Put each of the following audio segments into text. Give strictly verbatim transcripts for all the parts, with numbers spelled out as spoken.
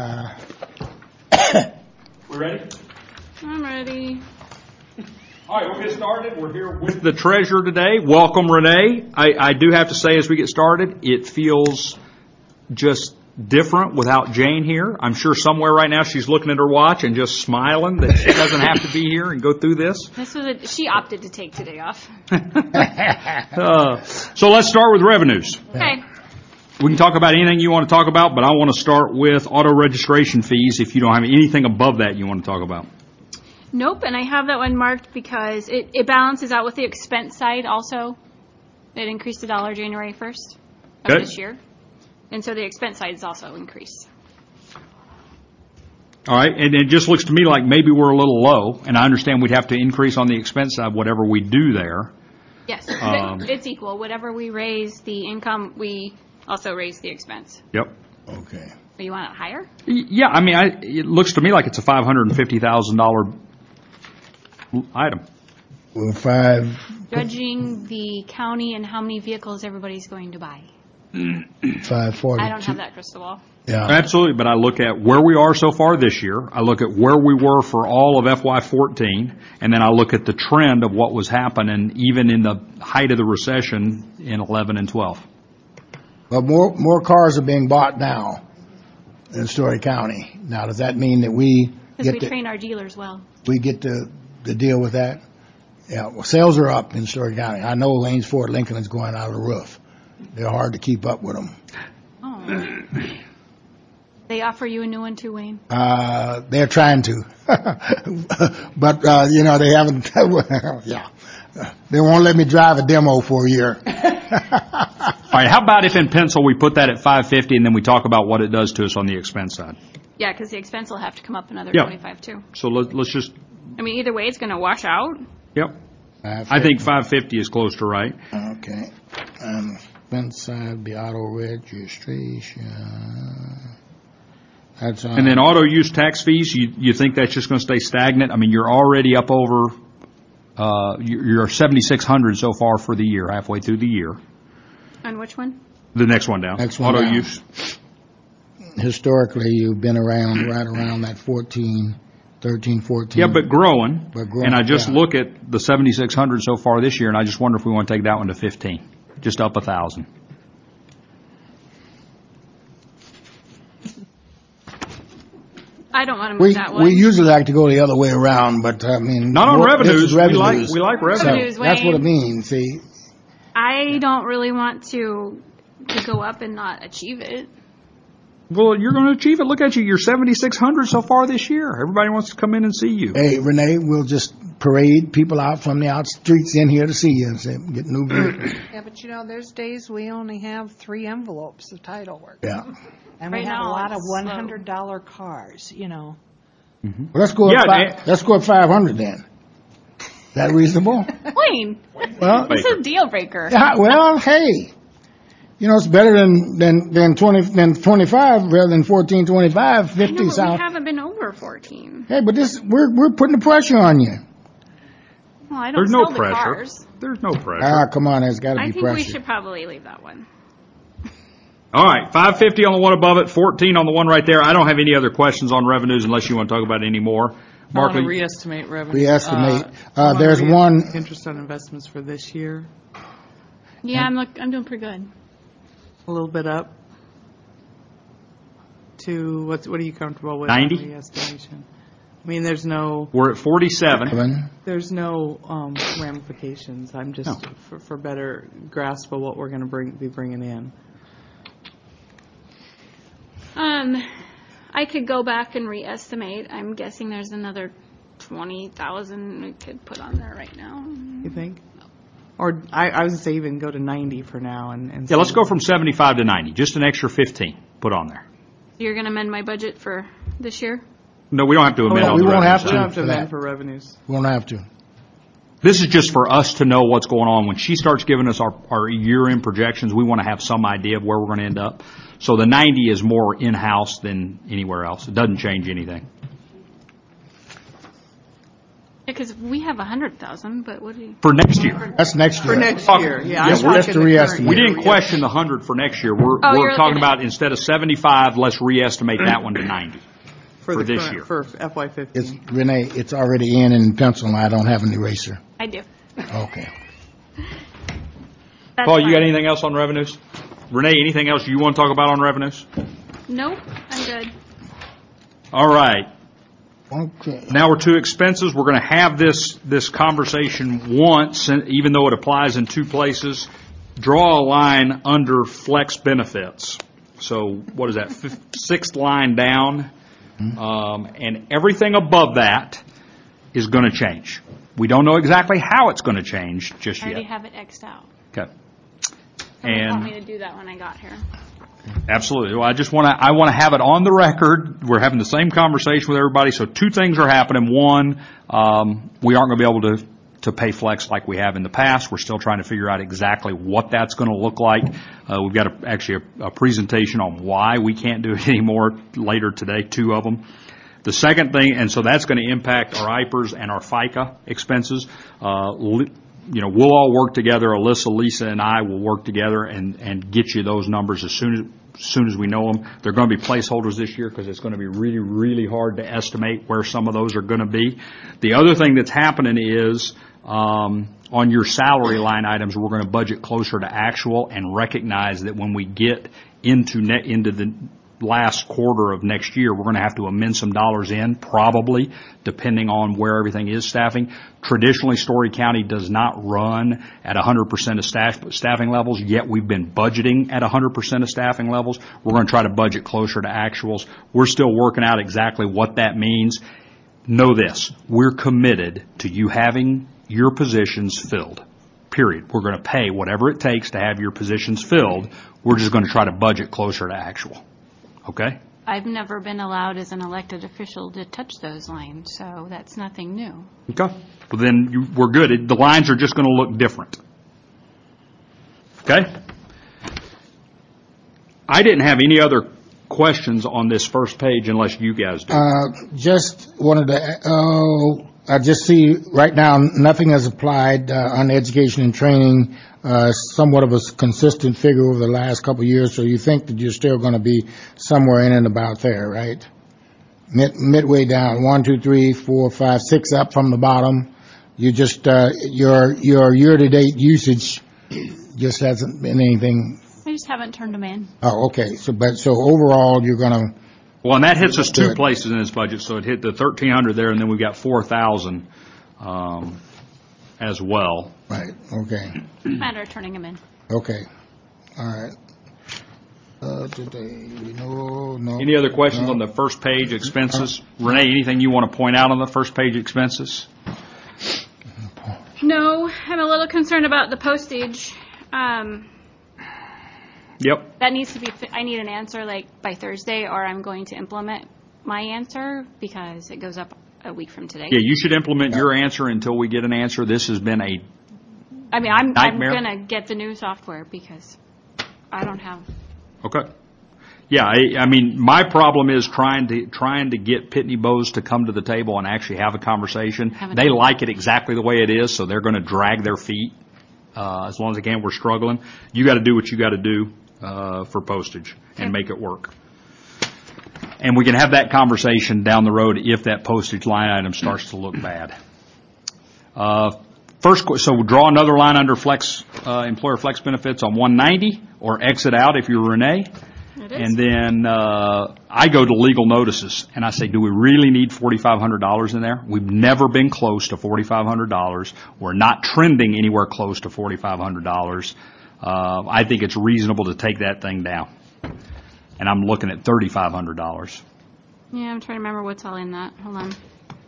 Uh, We ready? I'm ready. All right, we'll get started. We're here with the treasurer today. Welcome, Renee. I, I do have to say as we get started, it feels just different without Jane here. I'm sure somewhere right now she's looking at her watch and just smiling that she doesn't have to be here and go through this. This was a, she opted to take today off. uh, so let's start with revenues. Okay. We can talk about anything you want to talk about, but I want to start with auto registration fees if you don't have anything above that you want to talk about. Nope, and I have that one marked because it, it balances out with the expense side also. It increased a dollar January first of Okay. this year. And so the expense side is also increased. All right, and it just looks to me like maybe we're a little low, and I understand we'd have to increase on the expense side whatever we do there. Yes, Um, it's equal. Whatever we raise the income, we also raise the expense. Yep. okay. Or you want it higher? Y- Yeah, I mean, I, it looks to me like it's a five hundred fifty thousand dollars item. Well, five. Judging the county and how many vehicles everybody's going to buy. Five forty. I don't have that crystal ball. Yeah. Absolutely, but I look at where we are so far this year, I look at where we were for all of F Y fourteen, and then I look at the trend of what was happening even in the height of the recession in eleven and twelve. But more more cars are being bought now in Story County. Now, does that mean that we Because get we to, train our dealers well. we get to, to deal with that? Yeah. Well, sales are up in Story County. I know Lanes Ford Lincoln is going out of the roof. They're hard to keep up with them. Oh. They offer you a new one too, Wayne? Uh, they're trying to, but uh, you know they haven't. Yeah, they won't let me drive a demo for a year. All right, how about if in pencil we put that at five fifty and then we talk about what it does to us on the expense side? Yeah, because the expense will have to come up another Yeah. twenty-five too. So let, let's just, I mean, either way, it's going to wash out. yep. I think five fifty is close to right. Okay. Um, expense side be auto registration. That's on. And then auto use tax fees, you, you think that's just going to stay stagnant? I mean, you're already up over, uh, you're you're seventy-six hundred so far for the year, halfway through the year. On which one? The next one down. Next one Auto down. use. Historically, you've been around right around that fourteen, thirteen, fourteen. Yeah, but growing. But growing, And I just yeah. look at the seventy-six hundred so far this year, and I just wonder if we want to take that one to fifteen, just up a thousand. I don't want to move we that one. we usually like to go the other way around, but I mean Not on more- revenues. this is We like- revenues. we like revenues. So Revenues, that's what it Wayne. means. See, I don't really want to to go up and not achieve it. Well, you're going to achieve it. Look at you. You're seventy-six hundred so far this year. Everybody wants to come in and see you. hey Renee, we'll just parade people out from the out streets in here to see you and say, get new vehicles. Yeah, but you know, there's days we only have three envelopes of title work. Yeah. And Right we have now, a lot of it's slow. one hundred dollar cars, you know. Well, let's go. Yeah, at five, Dan- let's go at five hundred then. Is that reasonable? Wayne, Well, this is a deal breaker. yeah, well, hey, you know it's better than than than twenty than twenty five rather than fourteen twenty five I know, fifty. but So we haven't been over fourteen. hey, but this we're we're putting the pressure on you. Well, I don't There's no sell the pressure. cars. There's no pressure. Ah, come on, there's got to I be think we pressure. should probably leave that one. All right, five fifty on the one above it, fourteen on the one right there. I don't have any other questions on revenues unless you want to talk about it any more. I want to Markley, re-estimate revenue. Re-estimate. Uh, Uh, I wanna there's re- one- Interest on investments for this year, Yeah, I'm look, I'm doing pretty good. a little bit up to, what's, what are you comfortable with? on ninety? Re-estimation. I mean, there's no, we're at forty-seven. Seven. there's no um, ramifications. I'm just, No. for, for better grasp of what we're going to bring, be bringing in. Um, I could go back and re-estimate. I'm guessing there's another twenty thousand we could put on there right now. You think? Or I, I was going to say even go to ninety for now and, and Yeah, let's see. go from seventy-five to ninety, just an extra fifteen put on there. You're going to amend my budget for this year? No, we don't have to amend no, on we the won't revenue have side. We don't have to for amend that. for revenues. We don't have to. This is just for us to know what's going on. When she starts giving us our, our year-end projections, we want to have some idea of where we're going to end up. So the ninety is more in-house than anywhere else. It doesn't change anything. Because we have a hundred thousand, but what do you? For next year. That's next year. For next Okay. year, yeah. Yeah, I'm we're- that's talking the the current re-estimate. We year, didn't yeah. question the hundred for next year. We're, Oh, we're you're talking looking at- about instead of seventy-five, let's re-estimate that one to ninety. For for the this current- year. For F Y fifteen. It's, Renee, it's already in in pencil, and I don't have an eraser. I do. Okay. That's Paul, you fine. got anything else on revenues? Renee, anything else you want to talk about on revenues? Nope, I'm good. All right. Okay. Now we're to expenses. We're going to have this, this conversation once, and even though it applies in two places. Draw a line under flex benefits. So what is that, fifth, sixth line down? Um, and everything above that is going to change. We don't know exactly how it's going to change just I already yet. have it X'd out. Okay. Someone And told me to do that when I got here. absolutely. Well, I just want to, I want to have it on the record. We're having the same conversation with everybody. So two things are happening. One, um, we aren't going to be able to, to pay flex like we have in the past. We're still trying to figure out exactly what that's going to look like. Uh, we've got a, actually a, a presentation on why we can't do it anymore later today, two of them. The second thing, and so that's going to impact our I P E R S and our FICA expenses. Uh, li- you know, we'll all work together. Alyssa, Lisa, and I will work together and, and get you those numbers as soon as, as soon as we know them. They're going to be placeholders this year because it's going to be really, really hard to estimate where some of those are going to be. The other thing that's happening is um, on your salary line items, we're going to budget closer to actual and recognize that when we get into net into the last quarter of next year, we're going to have to amend some dollars in, probably, depending on where everything is staffing. Traditionally, Story County does not run at one hundred percent of staff, staffing levels, yet we've been budgeting at one hundred percent of staffing levels. We're going to try to budget closer to actuals. We're still working out exactly what that means. Know this, we're committed to you having your positions filled, period. We're going to pay whatever it takes to have your positions filled. We're just going to try to budget closer to actual. Okay? I've never been allowed as an elected official to touch those lines, so that's nothing new. Okay. Well, then you, we're good. It, the lines are just going to look different. Okay? I didn't have any other questions on this first page unless you guys do. Uh, just wanted to, oh, I just see right now nothing has applied uh, on education and training, uh, somewhat of a consistent figure over the last couple of years, so you think that you're still going to be somewhere in and about there, right? Mid, midway down, one, two, three, four, five, six up from the bottom. You just, uh, your, your year-to-date usage just hasn't been anything. I just haven't turned them in. Oh, okay. So, but, so overall, you're going to, Well, and that hits us two Good. places in this budget. So it hit the thirteen hundred there, and then we've got four thousand um, as well. right, okay. Matter of turning them in. Okay, all right. Uh, today, no, no. Any other questions no. on the first page expenses? Renee, anything you want to point out on the first page expenses? No, I'm a little concerned about the postage. Um, Yep. that needs to be, fi- I need an answer like by Thursday, or I'm going to implement my answer because it goes up a week from today. Yeah, you should implement your answer until we get an answer. This has been a, I mean, I'm, I'm Nightmare. going to get the new software because I don't have, okay. Yeah, I, I mean, my problem is trying to, trying to get Pitney Bowes to come to the table and actually have a conversation. Haven't They done it. like it exactly the way it is, so they're going to drag their feet. Uh, as long as they can, we're struggling. You got to do what you got to do, uh, for postage and Okay. make it work. And we can have that conversation down the road if that postage line item starts to look bad. Uh, first, que- so we'll draw another line under flex, uh, employer flex benefits on one ninety, or exit out if you're Renee. it is. And then uh, I go to legal notices, and I say, do we really need forty-five hundred dollars in there? We've never been close to forty-five hundred dollars. We're not trending anywhere close to forty-five hundred dollars. Uh, I think it's reasonable to take that thing down. And I'm looking at thirty-five hundred dollars. Yeah, I'm trying to remember what's all in that. Hold on.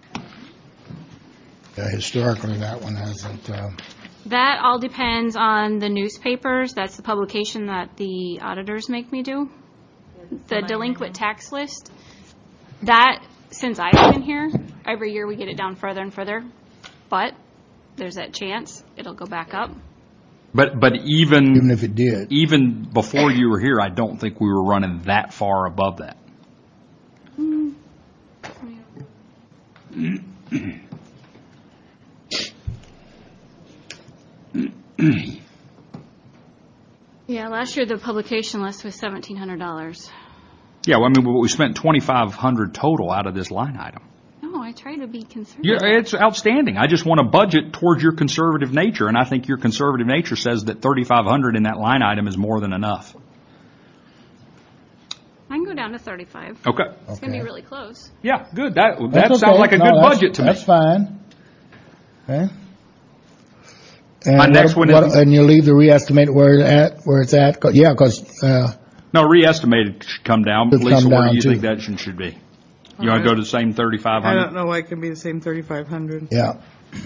Uh, historically, that one hasn't, uh, That all depends on the newspapers. That's the publication that the auditors make me do. The delinquent tax list. That, since I've been here, every year we get it down further and further. But there's that chance it'll go back up. But but even even if it did. even before you were here, I don't think we were running that far above that. Yeah, last year the publication list was seventeen hundred dollars. Yeah, well, I mean, we spent twenty-five hundred total out of this line item. No, I try to be conservative. Yeah, it's outstanding. I just want to budget towards your conservative nature, and I think your conservative nature says that thirty-five hundred in that line item is more than enough. I can go down to thirty-five. Okay. It's going to be really close. Yeah, good. That that That's sounds okay. like a No, good that's- budget to me. That's fine. Okay. And My next what- one what- is- And you leave the reestimate where it's at, where it's at? 'Cause- Yeah, because, uh, No, re-estimated should come down. Should Lisa, come where do down, you too. think that should, should be? You want to go to the same thirty-five I hundred? don't know why it can be the same thirty-five hundred. yeah.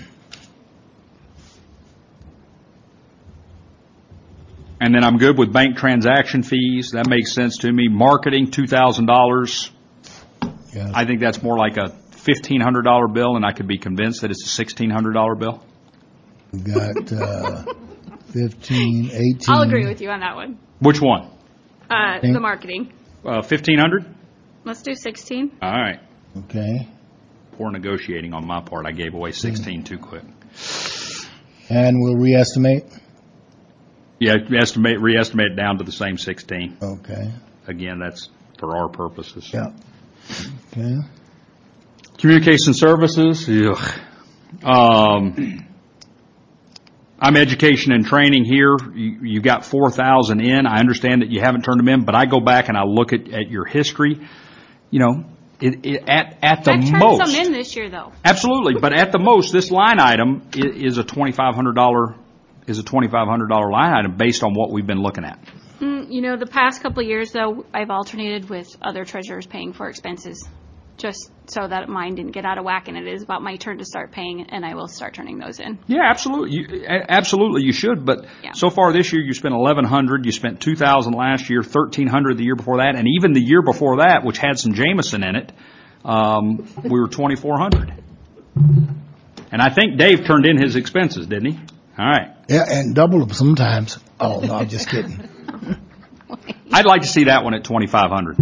And then I'm good with bank transaction fees. That makes sense to me. Marketing, two thousand dollars. Yes. I think that's more like a fifteen hundred dollars bill, and I could be convinced that it's a sixteen hundred dollars bill. We've got, uh, fifteen, eighteen. I'll agree with you on that one. Which one? Uh, Think- the marketing. Uh, fifteen hundred? Let's do sixteen. All right. Okay. Poor negotiating on my part. I gave away sixteen too quick. And we'll reestimate? Yeah, estimate, re-estimate it down to the same sixteen. Okay. Again, that's for our purposes. Yeah. Okay. Communication services, ugh. Um, I'm education and training here. You, you got four thousand in. I understand that you haven't turned them in, but I go back and I look at, at your history. You know, it, it, at, at the I turned most. some in this year, though. Absolutely, but at the most, this line item is, is a twenty-five hundred dollars is a twenty-five hundred dollars line item based on what we've been looking at. Mm, you know, the past couple of years, though, I've alternated with other treasurers paying for expenses, just so that mine didn't get out of whack, and it is about my turn to start paying, and I will start turning those in. Yeah, absolutely. You, a- absolutely, you should. But Yeah. so far this year, you spent eleven hundred. You spent two thousand last year, thirteen hundred the year before that, and even the year before that, which had some Jameson in it, um, we were twenty-four hundred. And I think Dave turned in his expenses, didn't he? All right. Yeah, and double them sometimes. Oh, no, I'm just kidding. I'd like to see that one at twenty-five hundred.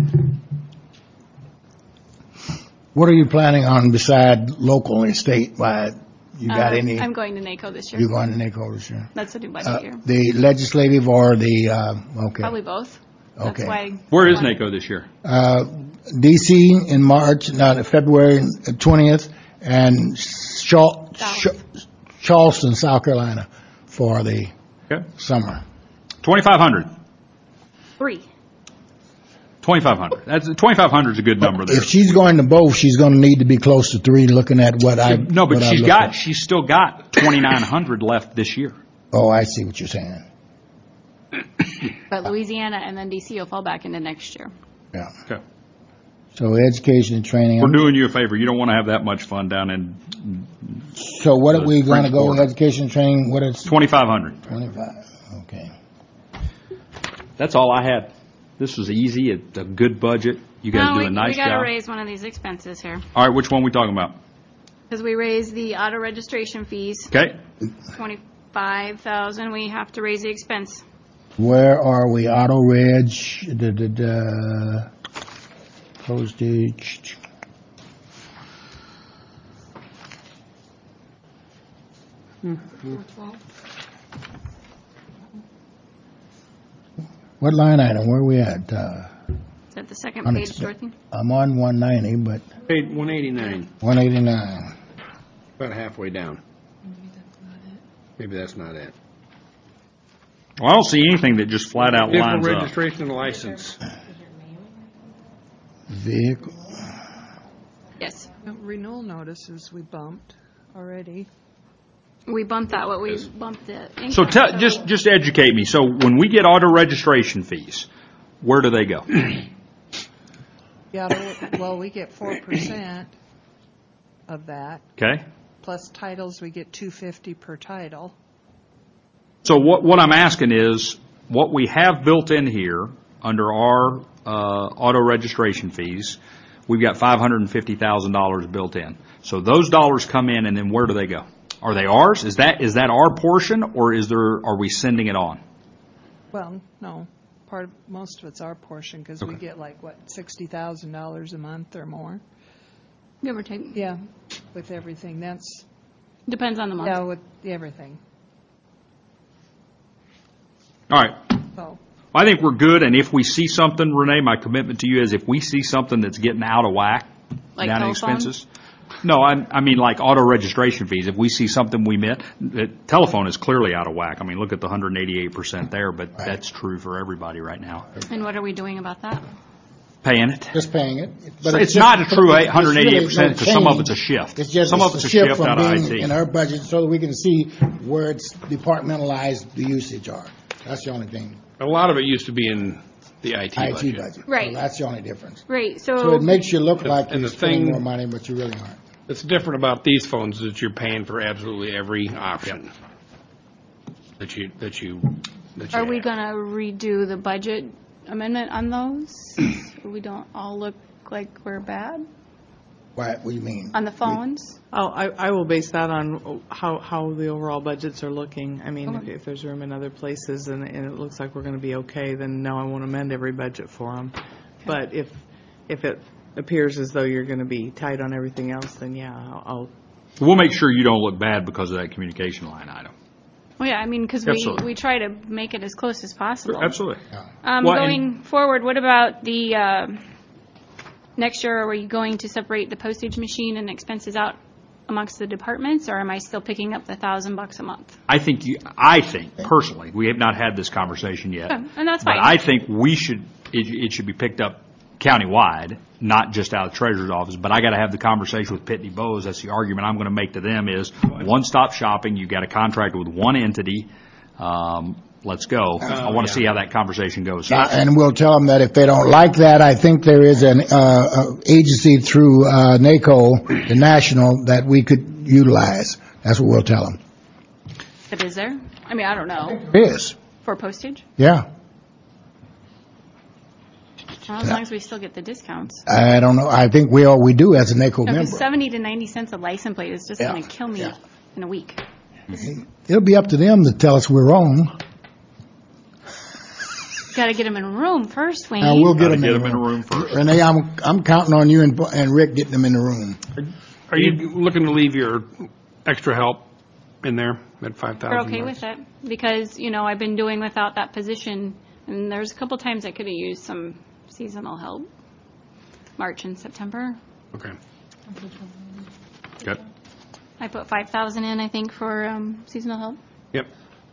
What are you planning on beside local and state? Why, you got Uh, any, I'm going to NACO this year. you're going to NACO this year? That's a new budget Uh, year. The legislative or the, uh, okay. Probably both. That's Okay. why. Where is NACO this year? Uh, D C in March, not February twentieth, and Char- Ch- Charleston, South Carolina for the Okay. summer. twenty-five hundred. Three. twenty-five hundred. That's twenty-five hundred is a good number there. If she's going to both, she's going to need to be close to three, looking at what I. No, but what I she's looked got, at. she's still got twenty-nine hundred left this year. Oh, I see what you're saying. But Louisiana and then D C will fall back into next year. Yeah. Okay. So education and training. We're doing you a favor. You don't want to have that much fun down in So what are we going to French go with Quarter. education and training? What is twenty-five hundred. twenty-five? Okay. That's all I had. This was easy. It's a good budget. You guys No, do we, a nice we got to job. raise one of these expenses here All right, which one are we talking about? because we raised the auto registration fees, Okay. twenty-five thousand. We have to raise the expense. Where are we? Auto reg, da, da, da, postage. What line item? Where are we at? Uh, Is that the second Unexpe- page, Dorothy? I'm on one ninety, but Paid one eighty-nine, one eighty-nine. about halfway down. Maybe that's not it. Well, I don't see anything that just flat out Vehicle lines up. registration and license. Vehicle. Yes. Renewal notices we bumped already. We bumped that, what we bumped the income. So tell, just just educate me. So when we get auto registration fees, where do they go? Yeah, well, we get four percent of that, Okay. plus titles, we get two fifty per title. So what what I'm asking is what we have built in here under our uh, auto registration fees. We've got five hundred fifty thousand dollars built in. So those dollars come in, and then where do they go? Are they ours? Is that is that our portion, or is there are we sending it on? Well, no, part, of most of it's our portion, because we Okay. get like, what, sixty thousand dollars a month or more? Give or take. Yeah, with everything, that's, Depends on the month. yeah, with everything. All right. So, I think we're good, and if we see something, Renee, my commitment to you is if we see something that's getting out of whack, Like down in telephone? expenses. No, I, I mean like auto registration fees. If we see something we miss, the telephone is clearly out of whack. I mean, look at the one hundred eighty-eight percent there, but that's true for everybody right now. And what are we doing about that? Paying it. Just paying it. So But it's just- not a true but it's one hundred eighty-eight percent really no because some of change. it's a shift. It's just Some of it's it's a shift from out of being I T. in our budget so that we can see where it's departmentalized the usage are. That's the only thing. A lot of it used to be in the I T I T budget. budget. Right. So that's the only difference. Right, So so, it makes you look like and you're the spending thing- more money, but you really aren't. What's different about these phones is that you're paying for absolutely every option that you, that you, that you are we have. going to redo the budget amendment on those? So we don't all look like we're bad What, what do you mean? on the phones? Oh, I, I will base that on how, how the overall budgets are looking. I mean, if, Okay. if there's room in other places and, and it looks like we're going to be okay, then no, I won't amend every budget for them. But if, if it appears as though you're going to be tight on everything else, then yeah, I'll, I'll We'll make sure you don't look bad because of that communication line item. Well, yeah, I mean, because we, Absolutely. we try to make it as close as possible. Absolutely. Um, Well, and- going forward, what about the, uh, next year, are we going to separate the postage machine and expenses out amongst the departments, or am I still picking up the thousand bucks a month? I think you, I think personally, we have not had this conversation yet. Okay, and that's But fine. I think we should, it, it should be picked up countywide, not just out of the treasurer's office. But I got to have the conversation with Pitney Bowes. That's the argument I'm going to make to them is one-stop shopping. You've got a contract with one entity. Um, let's go. I want to see how that conversation goes. Uh, And we'll tell them that if they don't like that, I think there is an uh, uh, agency through uh, NACO, the national, that we could utilize. That's what we'll tell them. But is there? I mean, I don't know. It is, For postage? yeah. Well, as long as we still get the discounts. I don't know. I think we all we do as a NACO No, 'cause member. seventy to ninety cents a license plate is just Yeah, going to kill me yeah. in a week. It'll be up to them to tell us we're wrong. Got to get them in a room first, Wayne. Uh, we'll get Gotta them get in, them in a room first. Renee, I'm I'm counting on you and, and Rick getting them in the room. Are you looking to leave your extra help in there at five thousand? We're okay with it because, you know, I've been doing without that position, and there's a couple times I could have used some seasonal help. March and September. Okay. Good. I put five thousand in, I think, for um, seasonal help. Yep.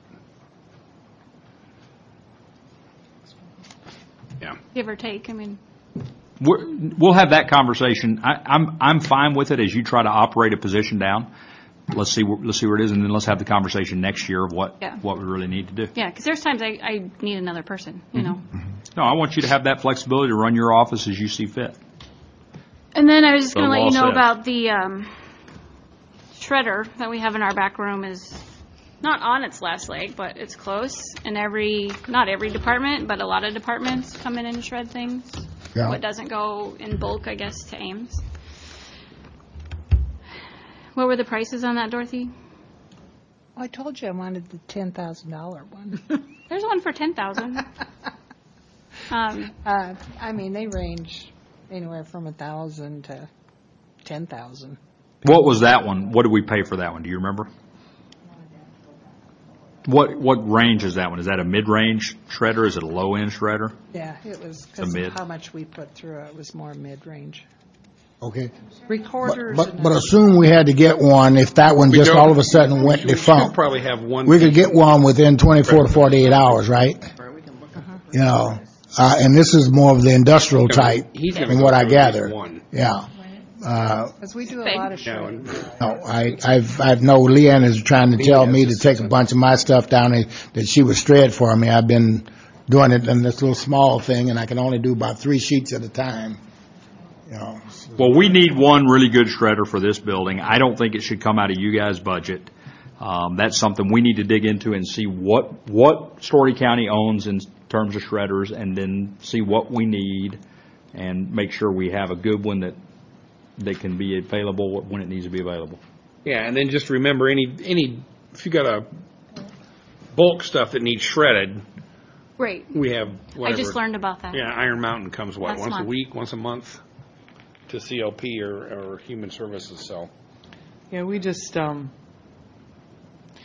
Yeah. Give or take. I mean, We're, we'll have that conversation. I, I'm I'm fine with it as you try to operate a position down. Let's see where, let's see where it is, and then let's have the conversation next year of what Yeah. what we really need to do. yeah, because there's times I, I need another person, you know. No, I want you to have that flexibility to run your office as you see fit. And then I was just The going to let law you know says. about the um, shredder that we have in our back room is not on its last leg, but it's close. And every, not every department, but a lot of departments come in and shred things. Yeah. What doesn't go in bulk, I guess, to Ames. What were the prices on that, Dorothy? I told you I wanted the ten thousand dollar one. There's one for ten thousand. um, Uh, I mean, they range anywhere from a thousand to ten thousand. What was that one? What did we pay for that one? Do you remember? What what range is that one? Is that a mid-range shredder? Is it a low-end shredder? Yeah, it was because mid. of how much we put through it. It was more mid-range. Okay. But, Recorders. but, and but assume we had to get one, if that one just don't- all of a sudden went We should defunct. probably have one. We could get one within twenty-four to forty-eight hours, right? You know, uh, and this is more of the industrial type, He's gonna from go what I through at least gather. one. Yeah. Uh, Because we do a Big. lot of Yeah, shredding. and- no, I, I've, I know Leanne is trying to tell me to take a bunch of my stuff down and that she was shred for me. I've been doing it in this little small thing, and I can only do about three sheets at a time. You know, Well, we need one really good shredder for this building. I don't think it should come out of you guys' budget. Um, that's something we need to dig into and see what, what Story County owns in terms of shredders, and then see what we need and make sure we have a good one that, that can be available when it needs to be available. Yeah, and then just remember any any if you got a bulk stuff that needs shredded, Right. we have whatever. I just learned about that. Yeah, Iron Mountain comes what Last once a month. week, once a month to C L P or, or Human Services. So Yeah, we just, um,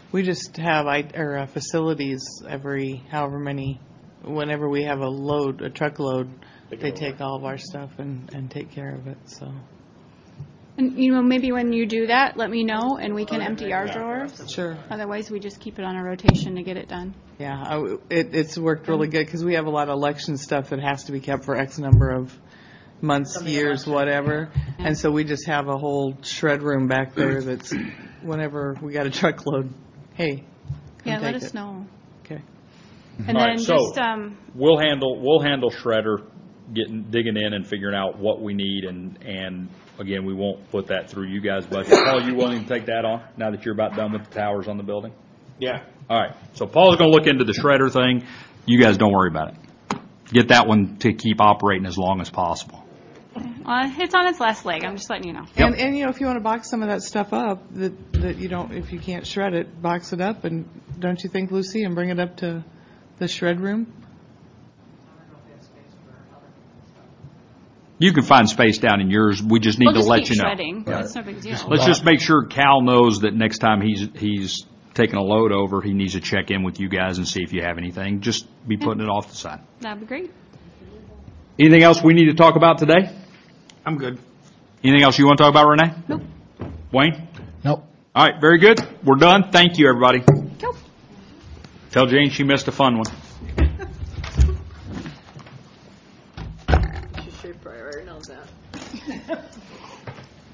We just have, I- or uh, facilities every however many, whenever we have a load, a truckload, they take all of our stuff and, and take care of it, so. And, you know, maybe when you do that, let me know, and we can empty our drawers. Sure. Otherwise, we just keep it on a rotation to get it done. Yeah, I- it, it's worked really good because we have a lot of election stuff that has to be kept for X number of months, years, whatever. And so we just have a whole shred room back there that's, whenever we got a truckload, hey, come Yeah, let take us it. know. Okay. And All then right, so- just, um, We'll handle, we'll handle Shredder, getting, digging in and figuring out what we need, and, and again, we won't put that through you guys' budget. Paul, you willing to take that on, now that you're about done with the towers on the building? Yeah. All right, so Paul's gonna look into the Shredder thing. You guys don't worry about it. Get that one to keep operating as long as possible. uh, it's on its last leg. I'm just letting you know. And, and, you know, if you want to box some of that stuff up, that, that you don't, if you can't shred it, box it up, and don't you think, Lucy, and bring it up to the shred room? You can find space down in yours, we just need We'll to just let keep you know. shredding. It's no big deal. Let's just make sure Cal knows that next time he's, he's taking a load over, he needs to check in with you guys and see if you have anything. Just be putting it off the side. That'd be great. Anything else we need to talk about today? I'm good. Anything else you want to talk about, Renee? Nope. Wayne? Nope. All right, very good. We're done. Thank you, everybody. Nope. Tell Jane she missed a fun one. She should probably knows that.